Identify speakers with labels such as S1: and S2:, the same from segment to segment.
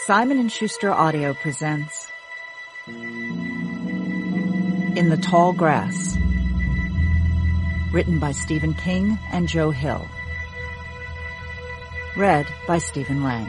S1: Simon & Schuster Audio presents In the Tall Grass, written by Stephen King and Joe Hill. Read by Stephen Lang.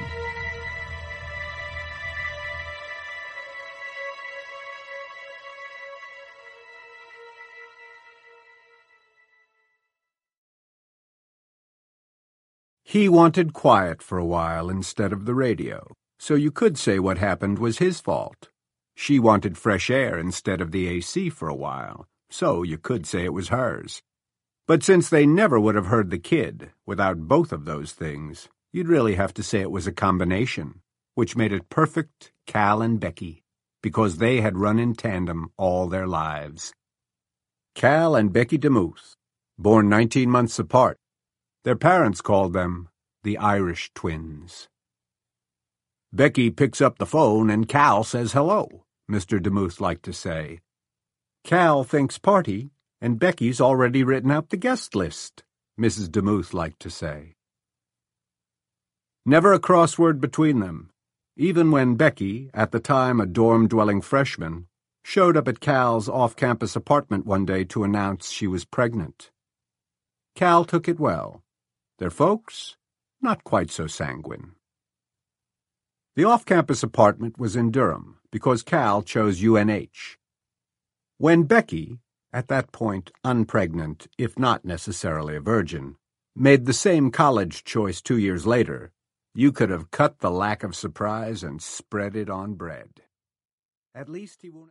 S2: He wanted quiet for a while instead of the radio, so you could say what happened was his fault. She wanted fresh air instead of the AC for a while, so you could say it was hers. But since they never would have heard the kid without both of those things, you'd really have to say it was a combination, which made it perfect Cal and Becky, because they had run in tandem all their lives. Cal and Becky DeMuth, born 19 months apart. Their parents called them the Irish twins. Becky picks up the phone and Cal says hello, Mr. DeMuth liked to say. Cal thinks party, and Becky's already written out the guest list, Mrs. DeMuth liked to say. Never a crossword between them, even when Becky, at the time a dorm-dwelling freshman, showed up at Cal's off-campus apartment one day to announce she was pregnant. Cal took it well. Their folks, not quite so sanguine. The off-campus apartment was in Durham because Cal chose UNH. When Becky, at that point unpregnant, if not necessarily a virgin, made the same college choice 2 years later, you could have cut the lack of surprise and spread it on bread. At least he won't...